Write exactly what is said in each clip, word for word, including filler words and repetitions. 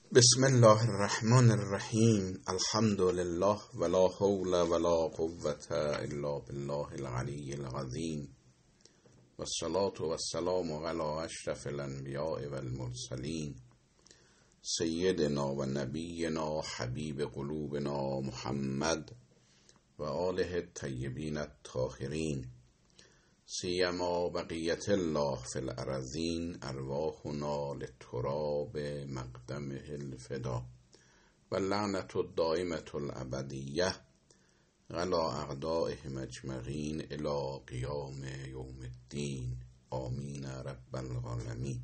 بسم الله الرحمن الرحیم. الحمد لله ولا حول ولا قوة الا بالله العلی العظیم والصلاة والسلام علی اشرف الانبیاء والمرسلین سیدنا و نبینا حبیب قلوبنا محمد و آله الطیبین الطاهرین سیما بقیت الله فی الارضین ارواحنا للتراب مقدمه الفدا و لعنت الدائمة الابدیه علی اعدائهم اجمعین الی قیام یوم الدین آمین رب العالمین.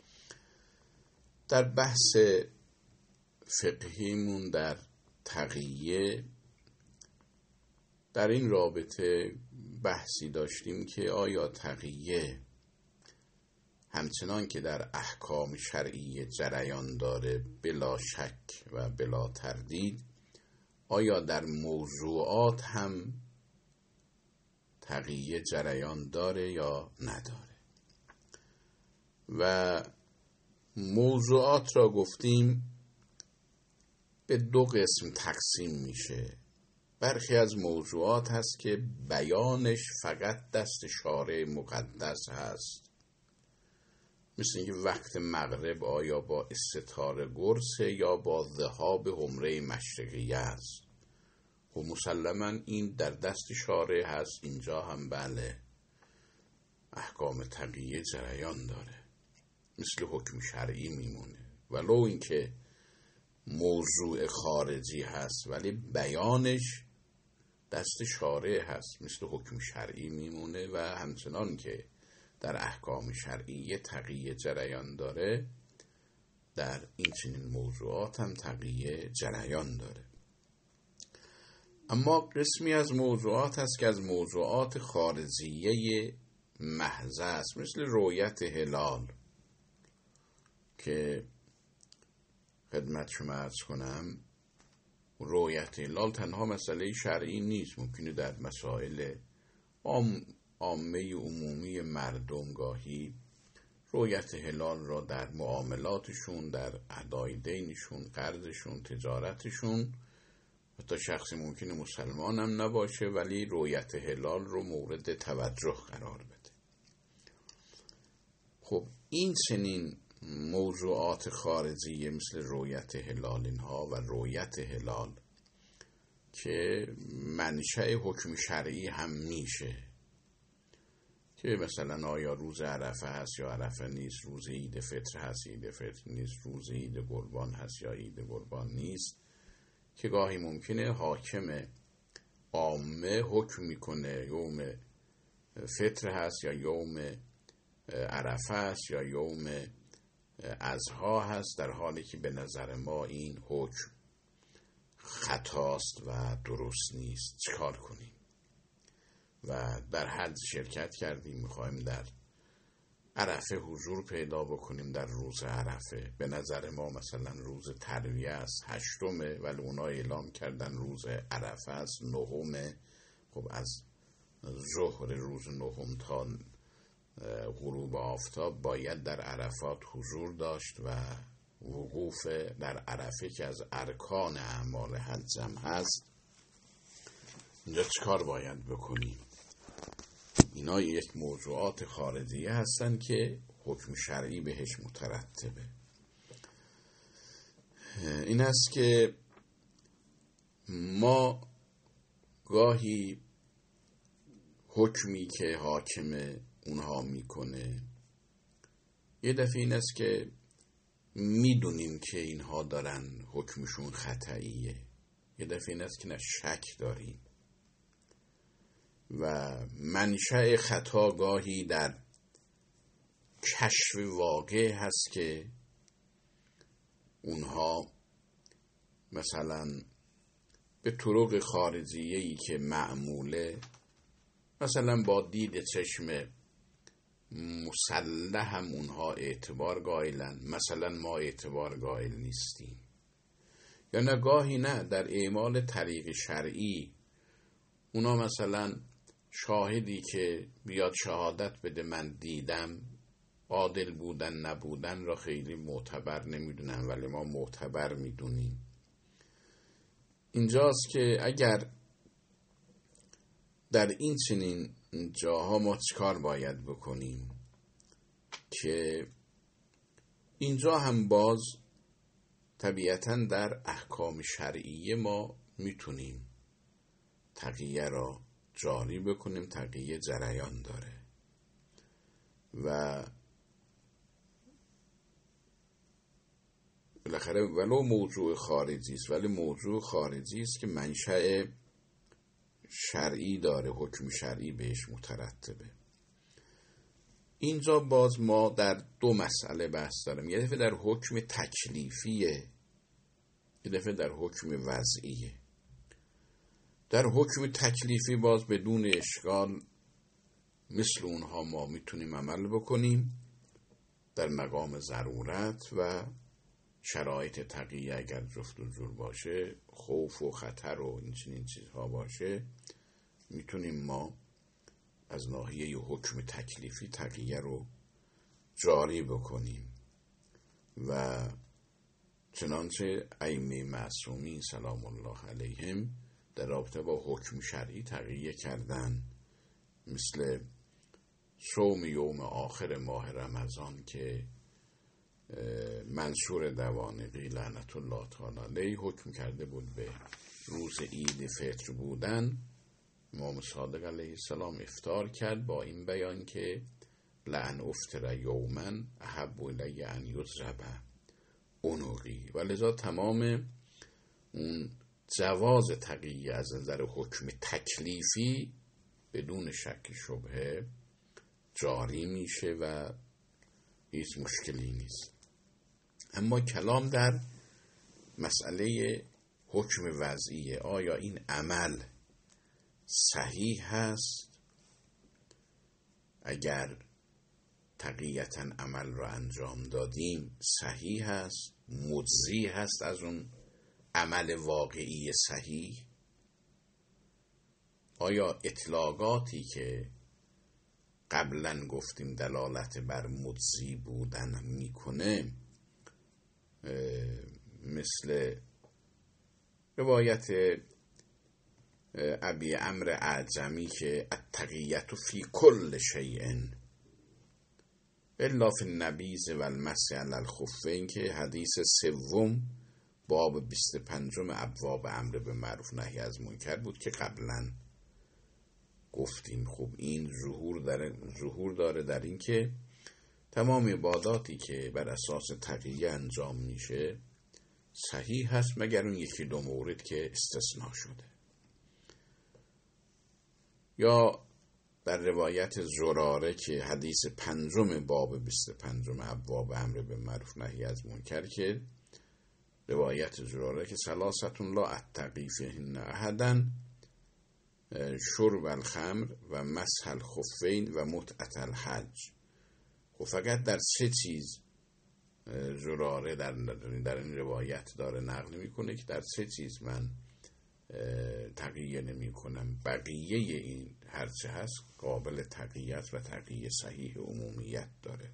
در بحث فقهیمون در تقیه در این رابطه بحثی داشتیم که آیا تقیه همچنان که در احکام شرعی جریان داره بلا شک و بلا تردید، آیا در موضوعات هم تقیه جریان داره یا نداره؟ و موضوعات را گفتیم به دو قسم تقسیم میشه. برخی از موضوعات هست که بیانش فقط دست شارع مقدس هست، مثل اینکه وقت مغرب آیا با استتار گرسه یا با ذهاب حمره مشرقیه است. و مسلما این در دست شارع هست، اینجا هم بله احکام تقیه جریان داره، مثل حکم شرعی میمونه، ولو اینکه موضوع خارجی هست ولی بیانش دست شارع هست، مثل حکم شرعی میمونه و همچنان که در احکام شرعی تقیه جریان داره، در این چنین موضوعات هم تقیه جریان داره. اما قسمی از موضوعات هست که از موضوعات خارجیه محض است، مثل رؤیت هلال که خدمت شما عرض کنم رؤیت هلال تنها مسئله شرعی نیست، ممکنه در مسائل عام عامه عمومی مردم گاهی رؤیت هلال را در معاملاتشون، در ادای دینشون، قرضشون، تجارتشون، حتی شخصی ممکنه مسلمان هم نباشه ولی رؤیت هلال رو مورد توجه قرار بده. خب این چنین موضوعات خارجیه مثل رؤیت هلال اینها و رؤیت هلال که منشأ حکم شرعی هم میشه، که مثلا آیا روز عرفه هست یا عرفه نیست، روز عید فطر هست عید فطر نیست، روز عید قربان هست یا عید قربان نیست، که گاهی ممکنه حاکم عامه حکم میکنه یوم فطر هست یا یوم عرفه هست یا یوم اضحی هست، در حالی که به نظر ما این حکم خطاست و درست نیست. چیکار کنیم؟ و در حج شرکت کردیم، میخوایم در عرفه حضور پیدا بکنیم در روز عرفه، به نظر ما مثلا روز ترویه است، هشتمه، ولی اونا اعلام کردن روز عرفه است، نهمه. خب از ظهر روز نهم تا غروب آفتاب باید در عرفات حضور داشت و وقوف در عرفه که از ارکان اعمال حج هم هست. اینجا چیکار باید بکنیم؟ اینا یک موضوعات خارجیه هستن که حکم شرعی بهش مترتبه. این است که ما گاهی حکمی که حاکم اونها میکنه، یه دفعه این است که میدونیم که اینها دارن حکمشون خطئیه، یه دفعه این است که نه شک داریم و منشأ خطا گاهی در کشف واقع هست که اونها مثلا به طرق خارجیه‌ای که معموله، مثلا با دید چشم مسلح هم اونها اعتبار قائلن، مثلا ما اعتبار قائل نیستیم، یا نه گاهی نه در اعمال طریق شرعی اونا مثلا شاهدی که بیاد شهادت بده من دیدم، عادل بودن نبودن را خیلی معتبر نمیدونن، ولی ما معتبر میدونیم. اینجاست که اگر در این چنین جاها ما چیکار باید بکنیم که اینجا هم باز طبیعتاً در احکام شرعیه ما میتونیم تقیه را جاری بکنیم، تقیه جریان داره و بالاخره ولو موضوع خارجی است، ولی موضوع خارجی است که منشأ شرعی داره، حکم شرعی بهش مترتبه. اینجا باز ما در دو مسئله بحث داریم، یه دفعه در حکم تکلیفیه، یه دفعه در حکم وضعیه. در حکم تکلیفی باز بدون اشکال مثل اونها ما میتونیم عمل بکنیم در مقام ضرورت و شرایط تقیه اگر جفت و جور باشه، خوف و خطر و این چنین چیزها باشه، میتونیم ما از ناحیه حکم تکلیفی تقیه رو جاری بکنیم و چنانچه ائمه معصومین سلام الله علیهم در رابطه با حکم شرعی تقیه کردن، مثل صوم یوم آخر ماه رمضان که منصور دوانقی لعنت الله تعالی علیه حکم کرده بود به روز عید فطر بودن. امام صادق علیه السلام افطار کرد با این بیان که لعن افطر یومن احب الی ان یضرب عنقی، و لذا تمام اون جواز تقیه از نظر حکم تکلیفی بدون شک شبهه جاری میشه و هیچ مشکلی نیست. اما کلام در مسئله حکم وضعیه، آیا این عمل صحیح هست؟ اگر تقییتاً عمل را انجام دادیم صحیح هست، مجزی هست از اون عمل واقعی صحیح؟ آیا اطلاقاتی که قبلا گفتیم دلالت بر مجزی بودن میکنه، مثل روایت ابی عمرو اعجمی که التقیة فی کل شیء الا فی النبیذ و المسح علی الخفین، که حدیث سوم باب بیست و پنجم ابواب امر به معروف نهی از منکر بود که قبلا گفتیم. خب این ظهور داره ظهور داره در این که تمام عباداتی که بر اساس تقیه انجام میشه صحیح هست مگر اون یکی دو مورد که استثناء شده. یا در روایت زراره که حدیث پنجم باب بیست و پنجم ابواب امر به معروف نهی از منکر، که روایت زراره که ثلاثتون لا اتقی فیهن احدا شرب الخمر و مسح الخفین و متعة الحج. خب فقط در سه چیز زراره در, در این روایت داره نقل میکنه که در سه چیز من تقیه نمی کنم، بقیه این هرچه هست قابل تقییت و تقیه صحیح عمومیت داره.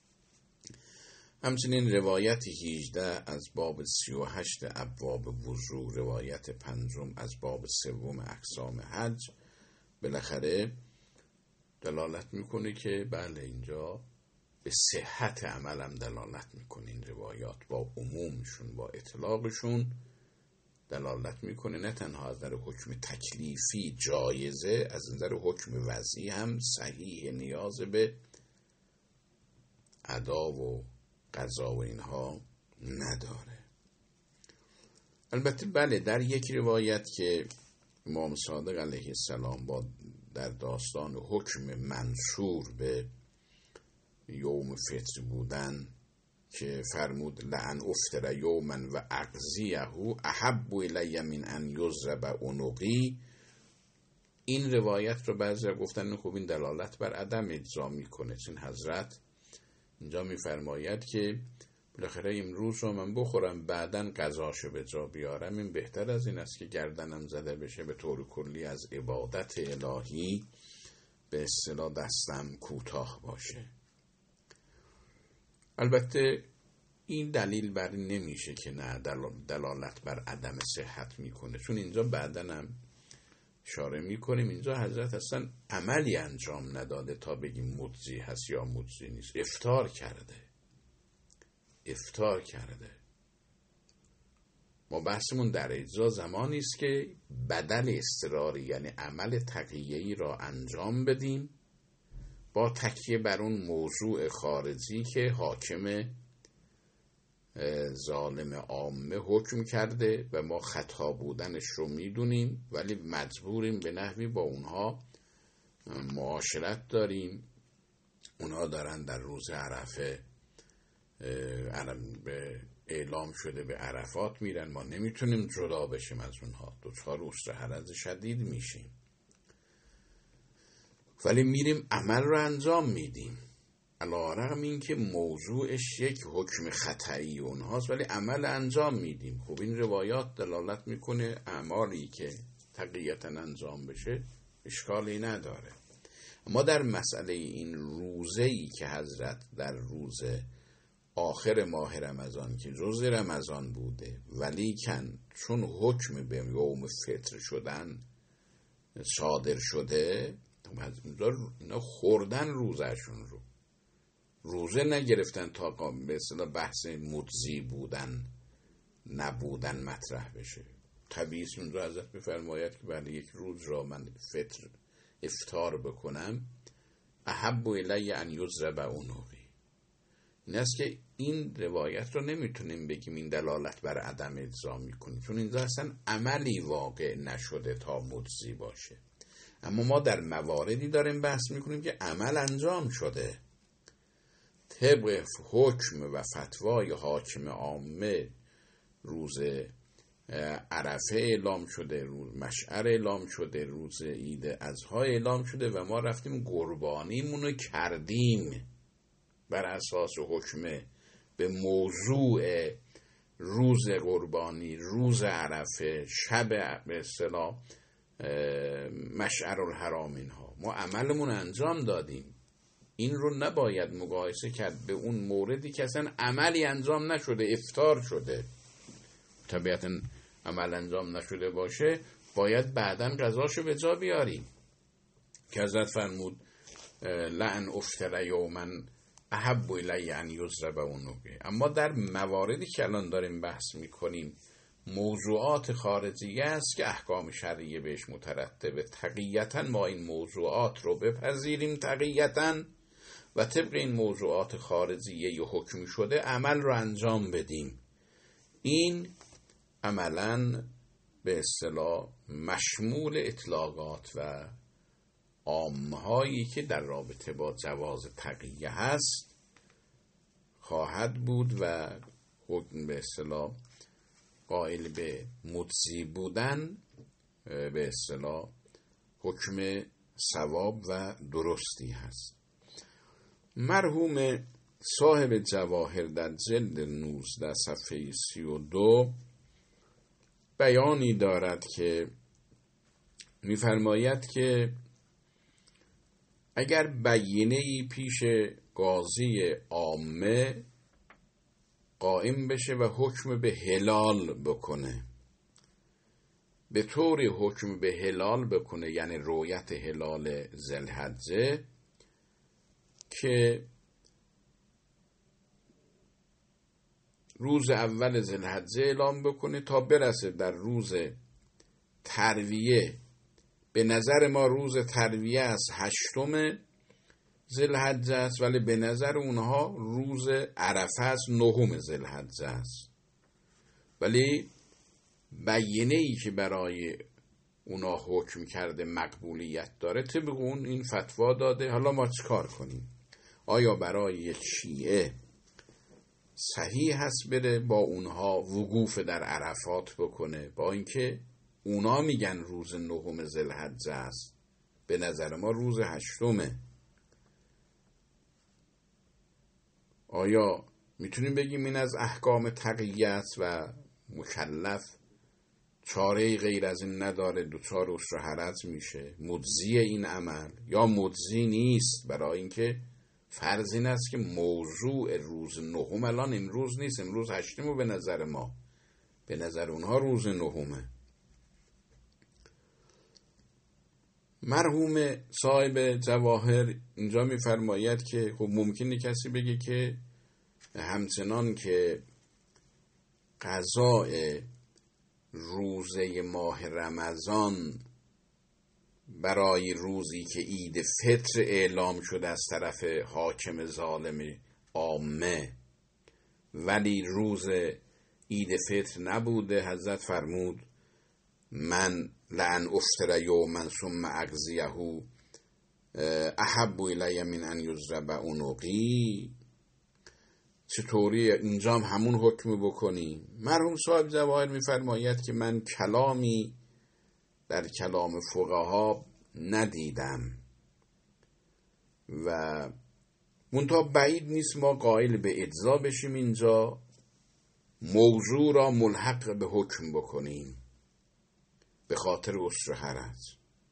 همچنین روایت هجده از باب سی و هشت ابواب وضو، روایت پنجم از باب سوم اقسام حج، بالاخره دلالت میکنه که بله اینجا به صحت عملم دلالت میکنه. این روایات با عمومشون با اطلاقشون دلالت میکنه نه تنها از نظر حکم تکلیفی جایزه، از نظر حکم وضعی هم صحیح، نیاز به ادا و قضا و اینها نداره. البته بله در یک روایت که امام صادق علیه السلام با در داستان حکم منصور به یوم فطر بودن که فرمود لعن افطر یوما و اقضیه احب الی من ان یضرب عنقی، این روایت رو بعضی گفتن خب این دلالت بر عدم اجزا میکنه، چون حضرت اینجا میفرماید که بالاخره امروز رو من بخورم بعدن قضاشو به جا بیارم، این بهتر از این است که گردنم زده بشه، به طور کلی از عبادت الهی به اصطلاح دستم کوتاه باشه. البته این دلیل بر این نمیشه که نه دلالت بر عدم صحت میکنه، چون اینجا بعدن هم اشاره میکنیم اینجا حضرت اصلا عملی انجام نداده تا بگیم مجزی هست یا مجزی نیست. افطار کرده افطار کرده ما بحثمون در اجزا زمانی است که بدل اضطراری یعنی عمل تقیه‌ای را انجام بدیم با تکیه بر اون موضوع خارجی که حاکم ظالم عامه حکم کرده و ما خطا بودنش رو میدونیم، ولی مجبوریم به نحوی با اونها معاشرت داریم. اونها دارن در روز عرفه به اعلام شده به عرفات میرن، ما نمیتونیم جدا بشیم از اونها، دوچار اسر حرج شدید میشیم، ولی میریم عمل رو انجام میدیم علی‌رغم این که موضوعش یک حکم خطایی اونهاست، ولی عمل انجام میدیم. خب این روایات دلالت میکنه اعمالی که تقییتا انجام بشه اشکالی نداره. اما در مسئله این روزه‌ای که حضرت در روز آخر ماه رمضان که جز رمضان بوده ولیکن چون حکم به یوم فطر شدن صادر شده، اینا خوردن روزشون رو، روزه نگرفتن تا به اصطلاح بحث مجزی بودن نبودن مطرح بشه. طبیعی است اونجا حضرت می‌فرماید که برای یک روز را من فطر افطار بکنم احب الی ان یضرب عنقی. این است که این روایت رو نمیتونیم بگیم این دلالت بر عدم اجزا میکنه، چون اینجا اصلا عملی واقع نشده تا مجزی باشه. اما ما در مواردی داریم بحث میکنیم که عمل انجام شده طبق حکم و فتوای حاکم عامه، روز عرفه اعلام شده، روز مشعر اعلام شده، روز عید اضحی اعلام شده و ما رفتیم قربانیمونو کردیم بر اساس حکم به موضوع روز قربانی، روز عرفه، شب به اصطلاح مشعر الحرام. اینها ما عملمون انجام دادیم. این رو نباید مقایسه کرد به اون موردی که اصلا عملی انجام نشده، افطار شده. طبیعتا عمل انجام نشده باشه باید بعداً قضاشو به جا بیاریم که حضرت فرمود لعن افطر یوما احب الی ان یضرب عنقه. اما در مواردی که الان داریم بحث میکنیم موضوعات خارجیه است که احکام شرعیه بهش مترتبه، تقییتا ما این موضوعات رو بپذیریم تقییتا و طبق این موضوعات خارجیه ی حکم شده عمل رو انجام بدیم. این عملاً به اصطلاح مشمول اطلاقات و عامهایی که در رابطه با جواز تقیه هست خواهد بود و حکم به اصطلاح قائل به مجزی بودن به اصطلاح حکم صواب و درستی هست. مرحوم صاحب جواهر در جلد نوزده صفحه سی و دو بیانی دارد که می‌فرماید که اگر بیینه‌ای پیش قاضی عامه قائم بشه و حکم به هلال بکنه، به طور حکم به هلال بکنه یعنی رؤیت هلال ذوالحجه، که روز اول ذوالحجه اعلام بکنه تا برسه در روز ترویه. به نظر ما روز ترویه از هشتم ذوالحجه است ولی به نظر اونها روز عرفه است نهم ذوالحجه است، ولی بیینه‌ای که برای اونا حکم کرده مقبولیت داره طبق اون این فتوا داده. حالا ما چیکار کنیم؟ آیا برای یک شیعه صحیح هست بره با اونها وقوف در عرفات بکنه با اینکه اونا میگن روز نهم ذوالحجه است، به نظر ما روز هشتمه؟ آیا میتونیم بگیم این از احکام تقییت و مکلف چاره غیر از این نداره، دوچار اسر حرج میشه، مجزی این عمل یا مجزی نیست برای اینکه فرض این است که موضوع روز نهم الان امروز نیست، امروز هشتمه به نظر ما، به نظر اونها روز نهمه. مرحوم صاحب جواهر اینجا میفرماید که خب ممکنه کسی بگه که همچنان که قضاء روزه ماه رمضان برای روزی که عید فطر اعلام شده از طرف حاکم ظالم عامه ولی روز عید فطر نبوده، حضرت فرمود من لعن افطر یوما ثم اقضیه احب الی من ان یضرب عنقی. چطوری اینجا هم همون حکم بکنی؟ مرحوم صاحب جواهر میفرماید که من کلامی در کلام فقها ندیدم و منتها بعید نیست ما قائل به اجزا بشیم، اینجا موضوع را ملحق به حکم بکنیم به خاطر عسر و حرج.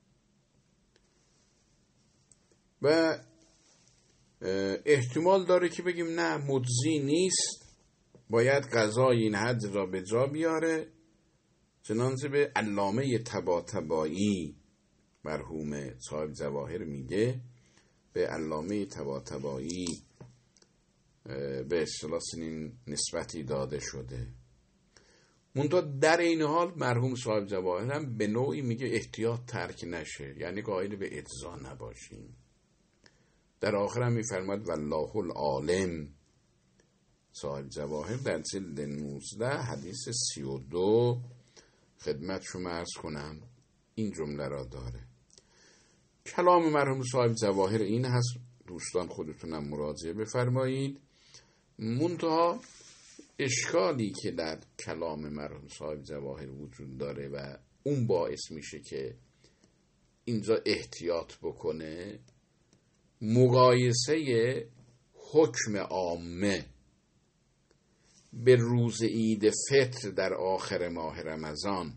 و احتمال داره که بگیم نه مجزی نیست، باید قضای این حد را به جا بیاره، چنانچه به علامه طباطبایی مرحوم صاحب جواهر میگه، به علامه طباطبایی به اصطلاح این نسبتی داده شده. منتها در این حال مرحوم صاحب جواهر هم به نوعی میگه احتیاط ترک نشه، یعنی قائل به اجزا نباشیم. در آخر هم میفرماد والله العالم. صاحب جواهر در جلد نوزده حدیث سی و دو خدمت شما عرض کنم این جمله را داره. کلام مرحوم صاحب جواهر این هست، دوستان خودتونم مراجعه بفرمایید. منتها اشکالی که در کلام مرحوم صاحب جواهر وجود داره و اون باعث میشه که اینجا احتیاط بکنه، مقایسه حکم عامه به روز عید فطر در آخر ماه رمضان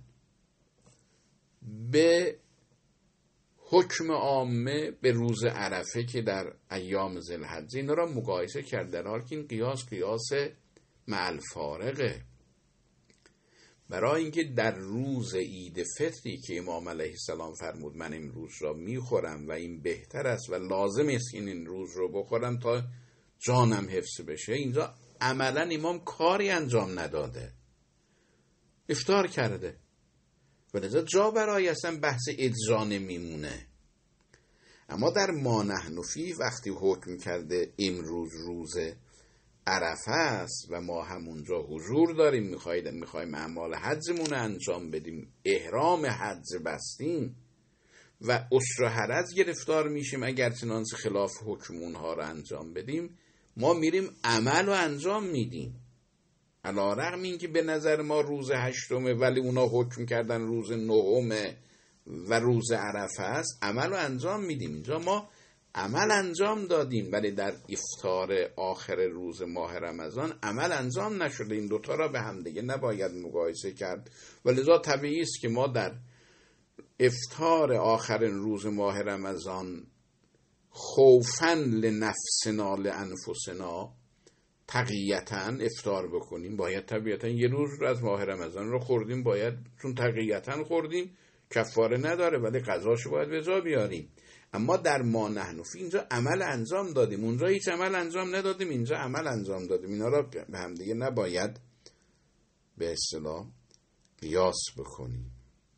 به حکم عامه به روز عرفه که در ایام ذوالحجه، اینا را مقایسه کرد، در حالی که این قیاس قیاس مع الفارقه. برای اینکه در روز عید فطری که امام علیه السلام فرمود من این روز را میخورم و این بهتر است و لازم است این, این روز رو بخورم تا جانم حفظ بشه، اینجا عملا امام کاری انجام نداده، افطار کرده، ولذا جا برای اصلا بحث اجزا نمیمونه. اما در ما نحن فیه وقتی حکم کرده امروز روز عرفه است و ما همونجا حضور داریم، میخوایم میخوایم اعمال حجمون انجام بدیم، احرام حج بستیم و عسر و حرج گرفتار میشیم اگر چنانچه خلاف حکم اونها رو انجام بدیم، ما میریم عمل رو انجام میدیم. علی رغم این که به نظر ما روز هشتمه ولی اونا حکم کردن روز نهمه و روز عرفه است، عمل رو انجام میدیم. اینجا ما عمل انجام دادیم ولی در افطار آخر روز ماه رمضان عمل انجام نشده. این دوتا را به هم دیگه نباید مقایسه کرد و لذا طبیعی است که ما در افطار آخر روز ماه رمضان خوفاً لنفسنا لانفسنا تقیتاً افطار بکنیم. باید طبیعتاً یه روز رو از ماه رمضان رو خوردیم، باید چون تقیتاً خوردیم کفاره نداره ولی قضاشو باید به جا بیاریم. اما در ما نحن فیه اینجا عمل انجام دادیم، اونجا هیچ عمل انجام ندادیم، اینجا عمل انجام دادیم. اینا را به هم دیگه نباید به اصطلاح قیاس بکنیم.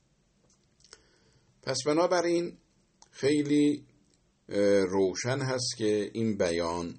پس بنابراین خیلی روشن هست که این بیان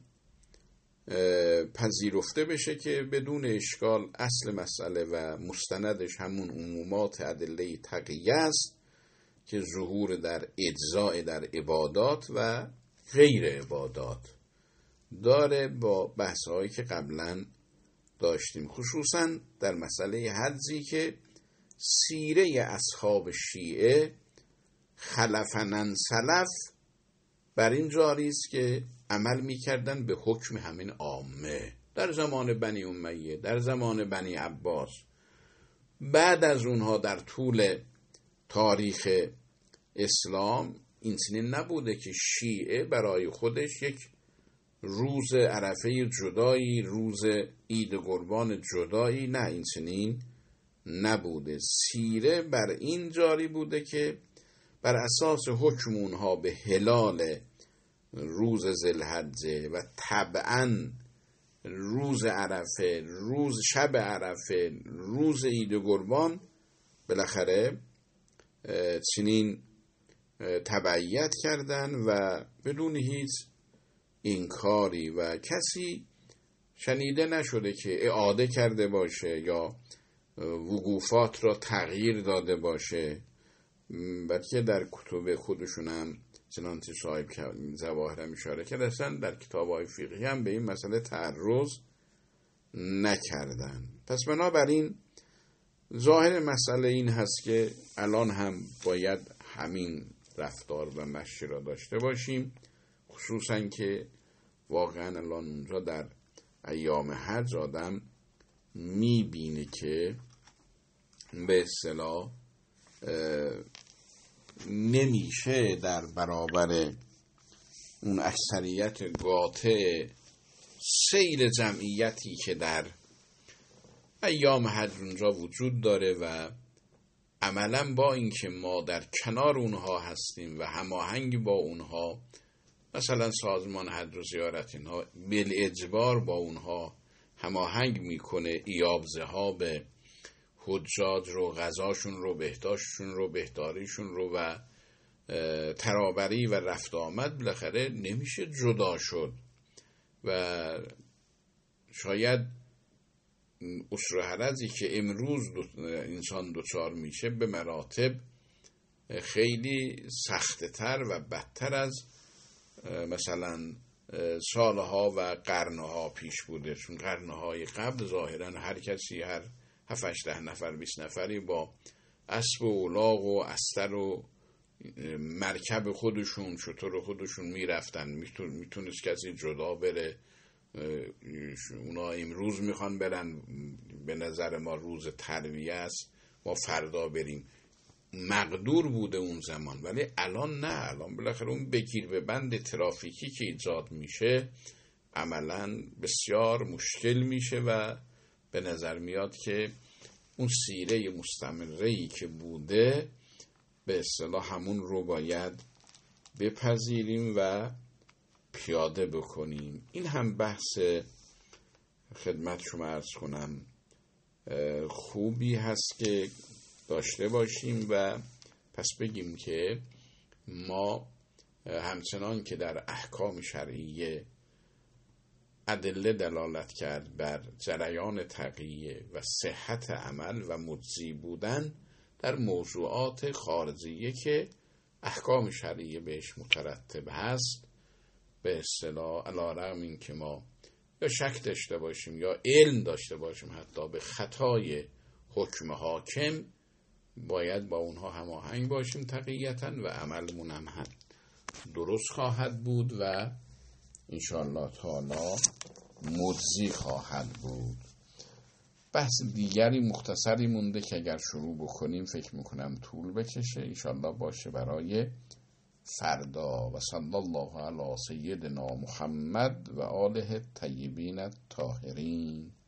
پذیرفته بشه که بدون اشکال اصل مسئله و مستندش همون عمومات ادله تقیه است که ظهور در اجزاء در عبادات و غیر عبادات داره با بحث‌هایی که قبلا داشتیم، خصوصا در مسئله حجی که سیره اصحاب شیعه خلفنن سلف بر این جاری است که عمل می‌کردن به حکم همین عامه در زمان بنی امیه، در زمان بنی عباس. بعد از اونها در طول تاریخ اسلام این چنین نبوده که شیعه برای خودش یک روز عرفه جدایی، روز عید قربان جدایی، نه، این چنین نبوده. سیره بر این جاری بوده که بر اساس حکم اونها به هلال روز ذوالحجه و طبعاً روز عرفه، روز شب عرفه، روز عید قربان، بالاخره چنین تبعیت کردن و بدون هیچ انکاری و کسی شنیده نشده که اعاده کرده باشه یا وقوفات را تغییر داده باشه، بلکه در کتب خودشون هم چنانچه صاحب ظواهر هم اشاره کرده اصلا در کتاب‌های فقهی هم به این مسئله تعرض نکردن. پس بنابراین ظاهر مسئله این هست که الان هم باید همین رفتار و مشی را داشته باشیم، خصوصا که واقعا الان اونجا در ایام حج آدم میبینه که به اصطلاح نمیشه در برابر اون اکثریت قاطع سیر جمعیتی که در ایام حج اونجا وجود داره و عملا با اینکه ما در کنار اونها هستیم و هماهنگ با اونها، مثلا سازمان حج و زیارت اینها بالاجبار با اونها هماهنگ میکنه، ایاب ذهاب حجاج رو، غذاشون رو، بهداشتشون رو، بهداریشون رو و ترابری و رفت آمد، بالاخره نمیشه جدا شد و شاید اسر و حرجی که امروز انسان دچار میشه به مراتب خیلی سخت تر و بدتر از مثلا سالها و قرنها پیش بوده، چون قرنهای قبل ظاهرا هر کسی، هر هفت هشت ده نفر بیست نفری با اسب و الاغ و استر و مرکب خودشون، شتر خودشون میرفتن، میتونست کسی جدا بره. اونا امروز میخوان برن، به نظر ما روز ترویه است، ما فردا بریم، مقدور بوده اون زمان. ولی الان نه، الان بالاخره اون بگیر به بند ترافیکی که ایجاد میشه عملا بسیار مشکل میشه و به نظر میاد که اون سیره مستمره‌ای که بوده به اصطلاح همون رو باید بپذیریم و پیاده بکنیم. این هم بحث خدمت شما عرض کنم خوبی هست که داشته باشیم و پس بگیم که ما همچنان که در احکام شرعیه ادله دلالت کرد بر جریان تقیه و صحت عمل و مجزی بودن در موضوعات خارجیه که احکام شرعیه بهش مترتب هست، به اصطلاح علی‌رغم این که ما یا شک داشته باشیم یا علم داشته باشیم حتی به خطای حکم حاکم، باید با اونها هماهنگ باشیم تقییتاً و عملمون هم درست خواهد بود و انشاءالله تعالی مجزی خواهد بود. بحث دیگری مختصری مونده که اگر شروع بکنیم فکر میکنم طول بکشه، انشاءالله باشه برای فردا. و صلی الله علی سیدنا محمد و آله الطیبین الطاهرین.